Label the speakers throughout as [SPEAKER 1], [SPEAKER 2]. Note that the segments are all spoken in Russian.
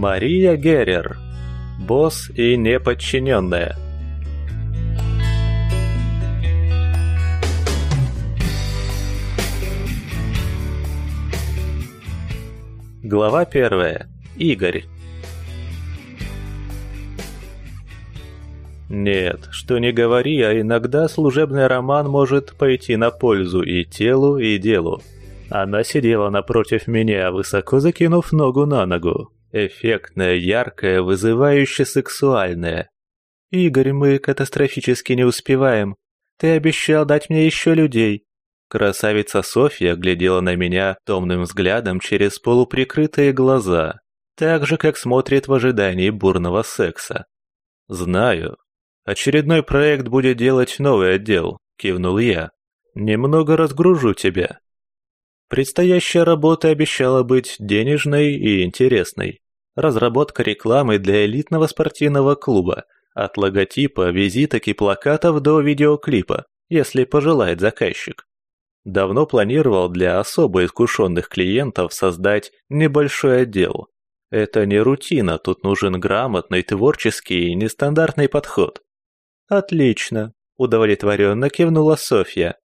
[SPEAKER 1] Мария Геррер. Босс и неподчиненная. Глава 1. Игорь. Нет, что не говори, а иногда служебный роман может пойти на пользу и телу, и делу. Она сидела напротив меня, высоко закинув ногу на ногу. Эффектная, яркая, вызывающе сексуальная. «Игорь, мы катастрофически не успеваем. Ты обещал дать мне еще людей». Красавица Софья глядела на меня томным взглядом через полуприкрытые глаза, так же, как смотрит в ожидании бурного секса. «Знаю. Очередной проект будет делать новый отдел», — кивнул я. «Немного разгружу тебя». Предстоящая работа обещала быть денежной и интересной. Разработка рекламы для элитного спортивного клуба, от логотипа, визиток и плакатов до видеоклипа, если пожелает заказчик. Давно планировал для особо искушенных клиентов создать небольшой отдел. Это не рутина, тут нужен грамотный, творческий и нестандартный подход. «Отлично», — удовлетворенно кивнула Софья.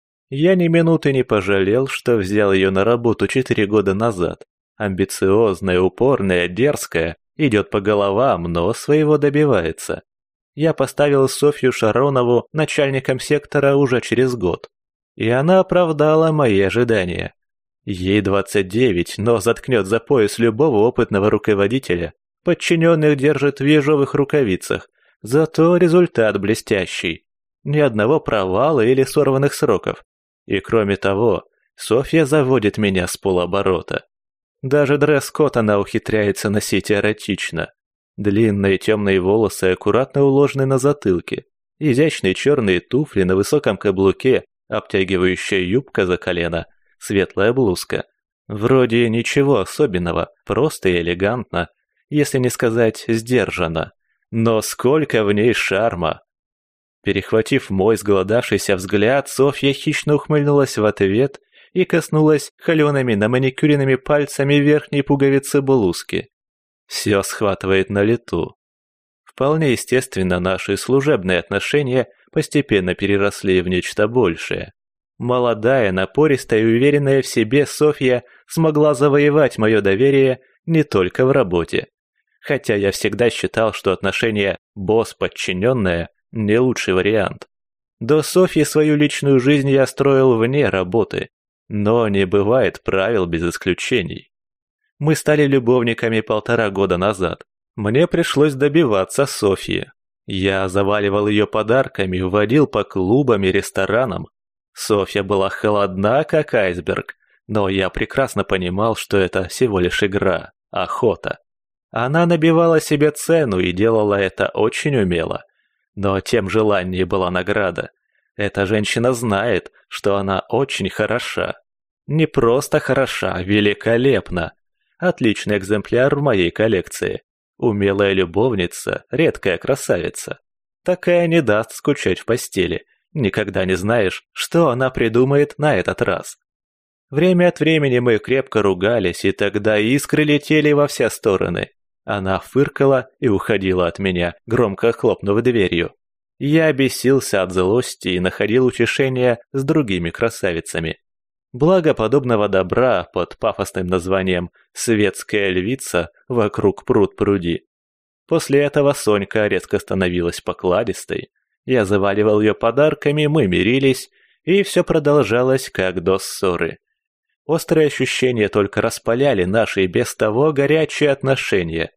[SPEAKER 1] Я ни минуты не пожалел, что взял ее на работу 4 года назад. Амбициозная, упорная, дерзкая, идет по головам, но своего добивается. Я поставил Софью Шаронову начальником сектора уже через год. И она оправдала мои ожидания. Ей 29, но заткнет за пояс любого опытного руководителя. Подчиненных держит в ежовых рукавицах, зато результат блестящий. Ни одного провала или сорванных сроков. И кроме того, Софья заводит меня с полоборота. Даже дресс-код она ухитряется носить эротично. Длинные темные волосы аккуратно уложены на затылке, изящные черные туфли на высоком каблуке, обтягивающая юбка за колено, светлая блузка. Вроде ничего особенного, просто и элегантно, если не сказать сдержанно. Но сколько в ней шарма! Перехватив мой сголодавшийся взгляд, Софья хищно ухмыльнулась в ответ и коснулась холеными наманикюренными пальцами верхней пуговицы блузки. Все схватывает на лету. Вполне естественно, наши служебные отношения постепенно переросли в нечто большее. Молодая, напористая и уверенная в себе Софья смогла завоевать мое доверие не только в работе. Хотя я всегда считал, что отношения босс-подчиненная не лучший вариант. До Софьи свою личную жизнь я строил вне работы, но не бывает правил без исключений. Мы стали любовниками 1,5 года назад. Мне пришлось добиваться Софьи. Я заваливал ее подарками, водил по клубам и ресторанам. Софья была холодна, как айсберг, но я прекрасно понимал, что это всего лишь игра, охота. Она набивала себе цену и делала это очень умело. Но тем желаннее была награда. Эта женщина знает, что она очень хороша. Не просто хороша, а великолепна. Отличный экземпляр в моей коллекции. Умелая любовница, редкая красавица. Такая не даст скучать в постели. Никогда не знаешь, что она придумает на этот раз. Время от времени мы крепко ругались, и тогда искры летели во все стороны. Она фыркала и уходила от меня, громко хлопнув дверью. Я бесился от злости и находил утешение с другими красавицами. Благо подобного добра под пафосным названием «Светская львица» вокруг пруд-пруди. После этого Сонька резко становилась покладистой. Я заваливал ее подарками, мы мирились, и все продолжалось как до ссоры. Острые ощущения только распаляли наши и без того горячие отношения.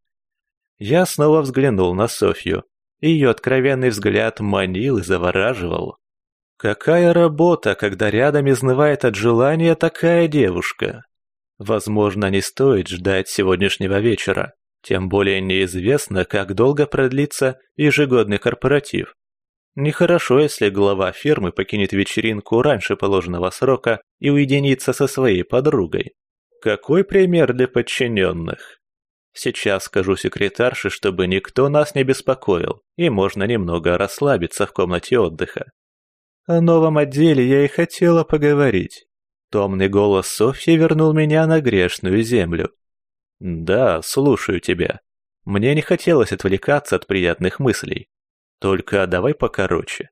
[SPEAKER 1] Я снова взглянул на Софью. Ее откровенный взгляд манил и завораживал. Какая работа, когда рядом изнывает от желания такая девушка? Возможно, не стоит ждать сегодняшнего вечера. Тем более неизвестно, как долго продлится ежегодный корпоратив. Нехорошо, если глава фирмы покинет вечеринку раньше положенного срока и уединится со своей подругой. Какой пример для подчиненных? Сейчас скажу секретарше, чтобы никто нас не беспокоил, и можно немного расслабиться в комнате отдыха. О новом отделе я и хотела поговорить. Томный голос Софьи вернул меня на грешную землю. «Да, слушаю тебя. Мне не хотелось отвлекаться от приятных мыслей. Только давай покороче».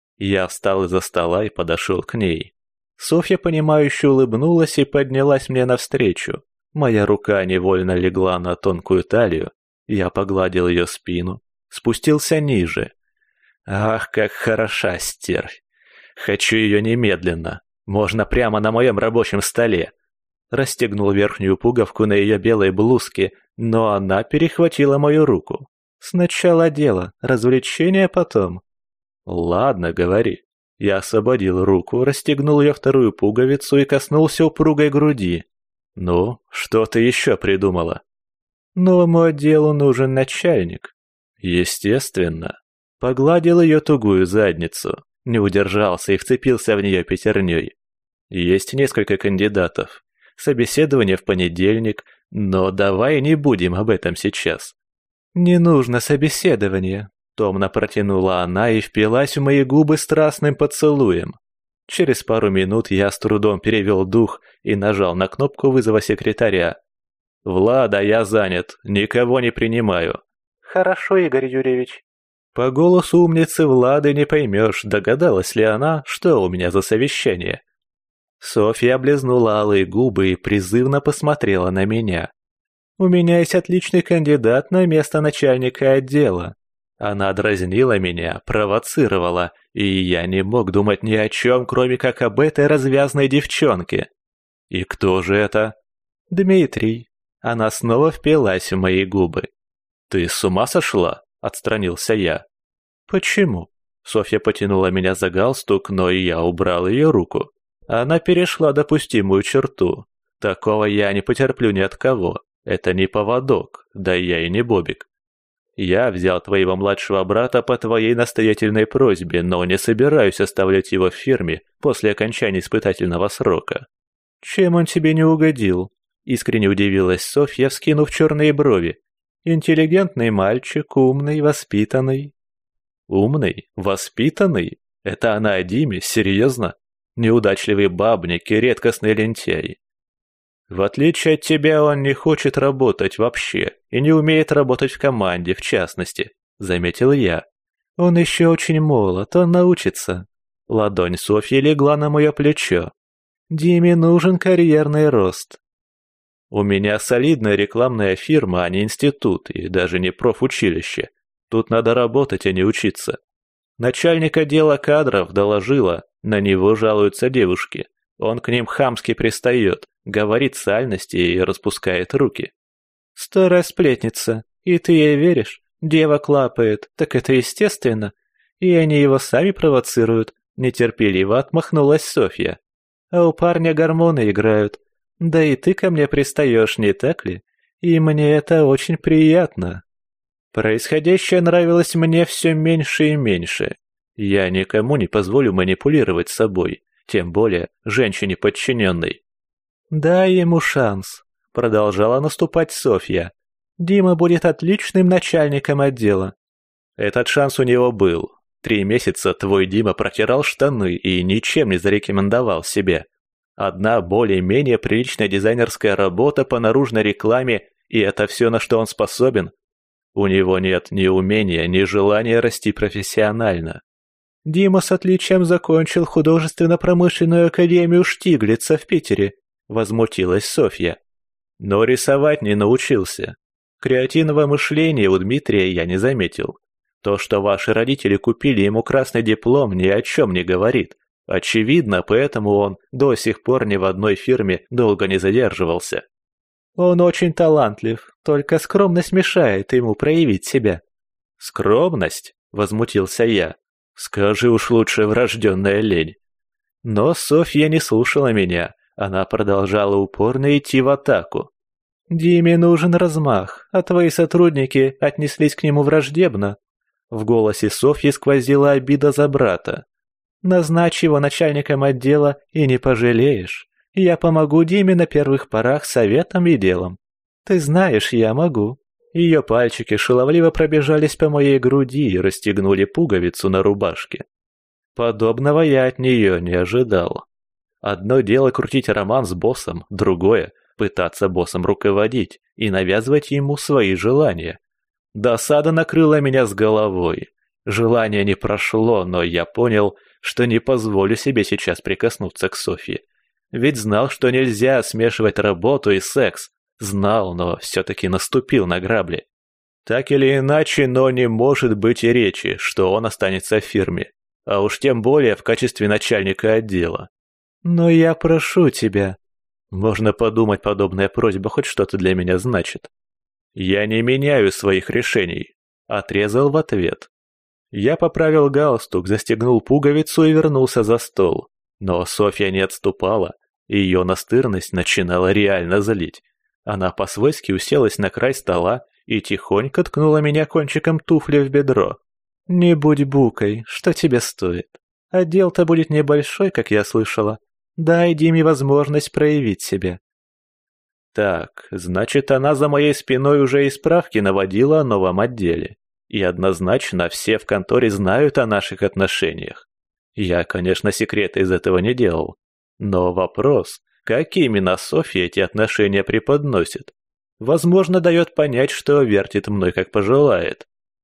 [SPEAKER 1] Я встал из-за стола и подошел к ней. Софья, понимающе улыбнулась и поднялась мне навстречу. Моя рука невольно легла на тонкую талию. Я погладил ее спину, спустился ниже. Ах, как хороша стервь! Хочу ее немедленно. Можно прямо на моем рабочем столе. Расстегнул верхнюю пуговку на ее белой блузке, но она перехватила мою руку. Сначала дело, развлечение потом. Ладно, говори. Я освободил руку, расстегнул ее вторую пуговицу и коснулся упругой груди. Ну, что ты еще придумала? Новому отделу нужен начальник. Естественно. Погладил ее тугую задницу, не удержался и вцепился в нее пятерней. Есть несколько кандидатов. Собеседование в понедельник, но давай не будем об этом сейчас. Не нужно собеседование. Томно протянула она и впилась в мои губы страстным поцелуем. Через пару минут я с трудом перевел дух и нажал на кнопку вызова секретаря. «Влада, я занят, никого не принимаю». «Хорошо, Игорь Юрьевич». По голосу умницы Влады не поймешь, догадалась ли она, что у меня за совещание. Софья облизнула алые губы и призывно посмотрела на меня. «У меня есть отличный кандидат на место начальника отдела». Она дразнила меня, провоцировала, и я не мог думать ни о чем, кроме как об этой развязной девчонке. «И кто же это?» «Дмитрий». Она снова впилась в мои губы. «Ты с ума сошла?» — отстранился я. «Почему?» Софья потянула меня за галстук, но и я убрал ее руку. Она перешла допустимую черту. Такого я не потерплю ни от кого. Это не поводок, да я и не Бобик. Я взял твоего младшего брата по твоей настоятельной просьбе, но не собираюсь оставлять его в фирме после окончания испытательного срока. Чем он тебе не угодил? Искренне удивилась Софья, вскинув черные брови. Интеллигентный мальчик, умный, воспитанный. Умный? Воспитанный? Это она о Диме? Серьезно? Неудачливый бабник и редкостный лентяй. В отличие от тебя, он не хочет работать вообще и не умеет работать в команде, в частности, заметил я. Он еще очень молод, он научится. Ладонь Софьи легла на мое плечо. Диме нужен карьерный рост. У меня солидная рекламная фирма, а не институт и даже не профучилище. Тут надо работать, а не учиться. Начальник отдела кадров доложила, на него жалуются девушки. Он к ним хамски пристает, говорит сальности и распускает руки. Старая сплетница, и ты ей веришь? Дева клапает, так это естественно. И они его сами провоцируют, нетерпеливо отмахнулась Софья. А у парня гормоны играют. Да и ты ко мне пристаешь, не так ли? И мне это очень приятно. Происходящее нравилось мне все меньше и меньше. Я никому не позволю манипулировать собой, тем более женщине подчиненной. «Дай ему шанс», — продолжала наступать Софья. «Дима будет отличным начальником отдела». Этот шанс у него был. 3 месяца твой Дима протирал штаны и ничем не зарекомендовал себе. Одна более-менее приличная дизайнерская работа по наружной рекламе, и это все, на что он способен. У него нет ни умения, ни желания расти профессионально. Дима с отличием закончил художественно-промышленную академию Штиглица в Питере, возмутилась Софья. Но рисовать не научился. Креативного мышления у Дмитрия я не заметил. То, что ваши родители купили ему красный диплом, ни о чем не говорит. Очевидно, поэтому он до сих пор ни в одной фирме долго не задерживался. Он очень талантлив, только скромность мешает ему проявить себя. Скромность? Возмутился я. Скажи уж лучше врожденная лень. Но Софья не слушала меня, она продолжала упорно идти в атаку. Диме нужен размах, а твои сотрудники отнеслись к нему враждебно. В голосе Софьи сквозила обида за брата. Назначь его начальником отдела и не пожалеешь. Я помогу Диме на первых порах советом и делом. Ты знаешь, я могу. Ее пальчики шаловливо пробежались по моей груди и расстегнули пуговицу на рубашке. Подобного я от нее не ожидал. Одно дело крутить роман с боссом, другое — пытаться боссом руководить и навязывать ему свои желания. Досада накрыла меня с головой. Желание не прошло, но я понял, что не позволю себе сейчас прикоснуться к Софье. Ведь знал, что нельзя смешивать работу и секс. Знал, но все-таки наступил на грабли. Так или иначе, но не может быть и речи, что он останется в фирме. А уж тем более в качестве начальника отдела. Но я прошу тебя. Можно подумать, подобная просьба хоть что-то для меня значит. Я не меняю своих решений. Отрезал в ответ. Я поправил галстук, застегнул пуговицу и вернулся за стол. Но Софья не отступала, и ее настырность начинала реально злить. Она по-свойски уселась на край стола и тихонько ткнула меня кончиком туфли в бедро. «Не будь букой, что тебе стоит? Отдел-то будет небольшой, как я слышала. Дай Диме возможность проявить себя». Так, значит, она за моей спиной уже и справки наводила о новом отделе. И однозначно все в конторе знают о наших отношениях. Я, конечно, секрета из этого не делал. Но вопрос, как именно Софья эти отношения преподносит? Возможно, дает понять, что вертит мной как пожелает.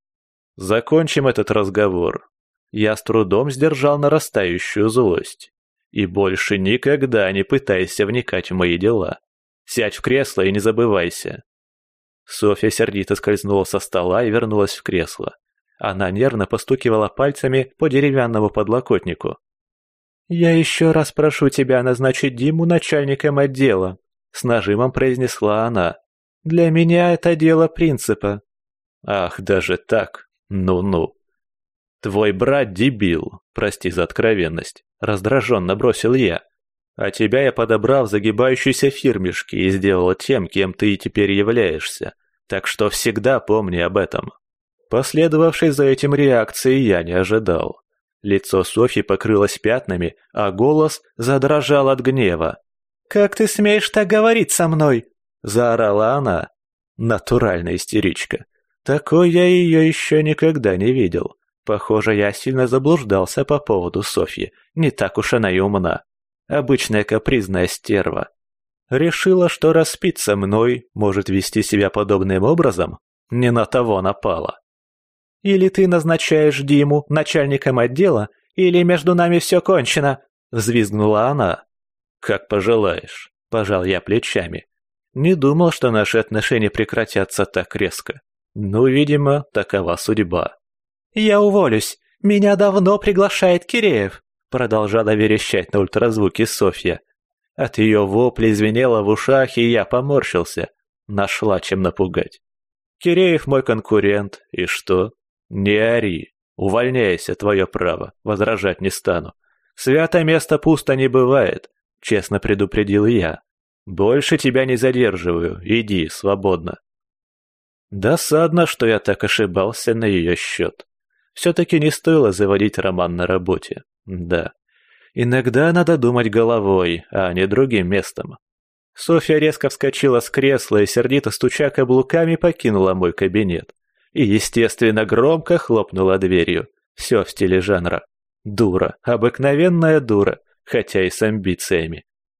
[SPEAKER 1] Закончим этот разговор. Я с трудом сдержал нарастающую злость. И больше никогда не пытайся вникать в мои дела. Сядь в кресло и не забывайся. Софья сердито скользнула со стола и вернулась в кресло. Она нервно постукивала пальцами по деревянному подлокотнику. «Я еще раз прошу тебя назначить Диму начальником отдела», — с нажимом произнесла она. «Для меня это дело принципа». «Ах, даже так? Ну-ну». «Твой брат дебил, прости за откровенность», — раздраженно бросил я. «А тебя я подобрал в загибающейся фирмешке и сделал тем, кем ты и теперь являешься. Так что всегда помни об этом». Последовавшей за этим реакции я не ожидал. Лицо Софьи покрылось пятнами, а голос задрожал от гнева. «Как ты смеешь так говорить со мной?» – заорала она. Натуральная истеричка. Такой я ее еще никогда не видел. Похоже, я сильно заблуждался по поводу Софьи. Не так уж она и умна. Обычная капризная стерва. Решила, что распить со мной может вести себя подобным образом? Не на того напала. «Или ты назначаешь Диму начальником отдела, или между нами все кончено!» — взвизгнула она. «Как пожелаешь», — пожал я плечами. Не думал, что наши отношения прекратятся так резко. Ну, видимо, такова судьба. «Я уволюсь. Меня давно приглашает Киреев», — продолжала верещать на ультразвуке Софья. От ее вопли звенело в ушах, и я поморщился. Нашла чем напугать. «Киреев мой конкурент, и что?» «Не ори. Увольняйся, твое право. Возражать не стану. Свято место пусто не бывает», — честно предупредил я. «Больше тебя не задерживаю. Иди, свободно». Досадно, что я так ошибался на ее счет. Все-таки не стоило заводить роман на работе. Да. Иногда надо думать головой, а не другим местом. Софья резко вскочила с кресла и, сердито стуча каблуками, покинула мой кабинет. И, естественно, громко хлопнула дверью. Все в стиле жанра. Дура, обыкновенная дура, хотя и с амбициями.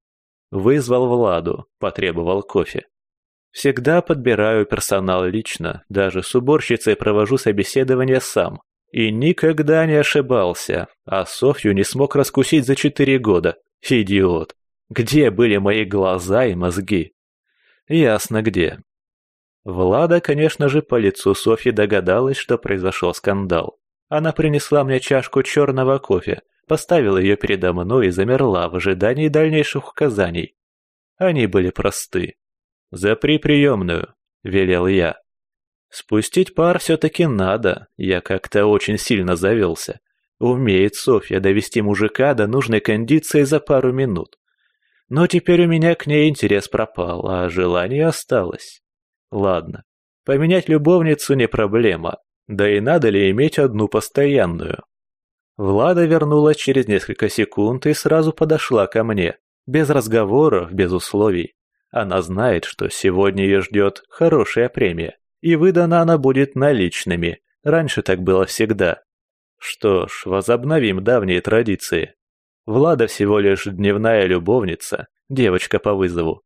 [SPEAKER 1] Вызвал Владу, потребовал кофе. Всегда подбираю персонал лично, даже с уборщицей провожу собеседование сам. И никогда не ошибался, а Софью не смог раскусить за 4 года. Идиот. Где были мои глаза и мозги? Ясно где. Влада, конечно же, по лицу Софьи догадалась, что произошел скандал. Она принесла мне чашку черного кофе, поставила ее передо мной и замерла в ожидании дальнейших указаний. Они были просты. «Запри приемную», — велел я. Спустить пар все-таки надо, я как-то очень сильно завелся. Умеет Софья довести мужика до нужной кондиции за пару минут. Но теперь у меня к ней интерес пропал, а желание осталось. Ладно, поменять любовницу не проблема, да и надо ли иметь одну постоянную. Влада вернулась через несколько секунд и сразу подошла ко мне, без разговоров, без условий. Она знает, что сегодня ее ждет хорошая премия, и выдана она будет наличными, раньше так было всегда. Что ж, возобновим давние традиции. Влада всего лишь дневная любовница, девочка по вызову,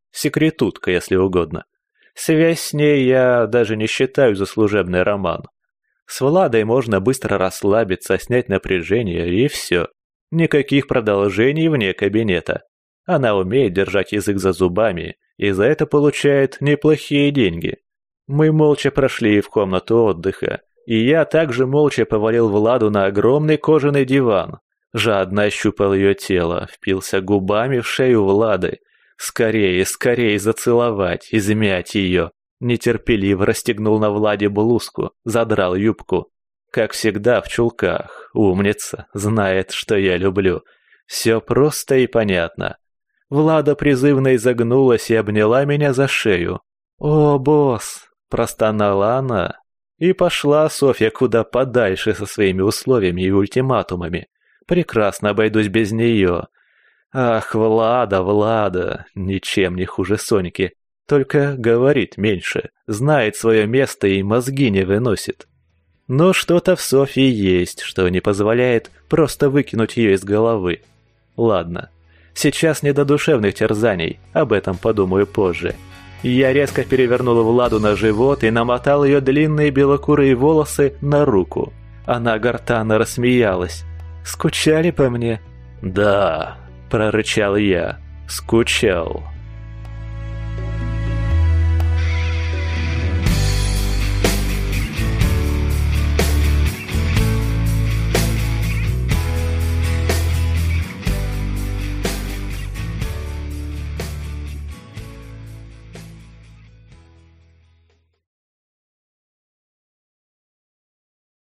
[SPEAKER 1] Секретутка, если угодно. Связь с ней я даже не считаю за служебный роман. С Владой можно быстро расслабиться, снять напряжение, и все. Никаких продолжений вне кабинета. Она умеет держать язык за зубами, и за это получает неплохие деньги. Мы молча прошли в комнату отдыха, и я также молча повалил Владу на огромный кожаный диван. Жадно ощупал ее тело, впился губами в шею Влады. Скорее, скорее зацеловать, измять ее. Нетерпеливо расстегнул на Владе блузку, задрал юбку. Как всегда в чулках, умница, знает, что я люблю. Все просто и понятно. Влада призывно изогнулась и обняла меня за шею. «О, босс!» – простонала она. И пошла Софья куда подальше со своими условиями и ультиматумами. Прекрасно обойдусь без нее. Ах, Влада, Влада, ничем не хуже Соньки. Только говорит меньше, знает свое место и мозги не выносит. Но что-то в Софье есть, что не позволяет просто выкинуть ее из головы. Ладно, сейчас не до душевных терзаний, об этом подумаю позже. Я резко перевернул Владу на живот и намотал ее длинные белокурые волосы на руку. Она гортанно рассмеялась. «Скучали по мне?» «Да», – прорычал я, – «скучал».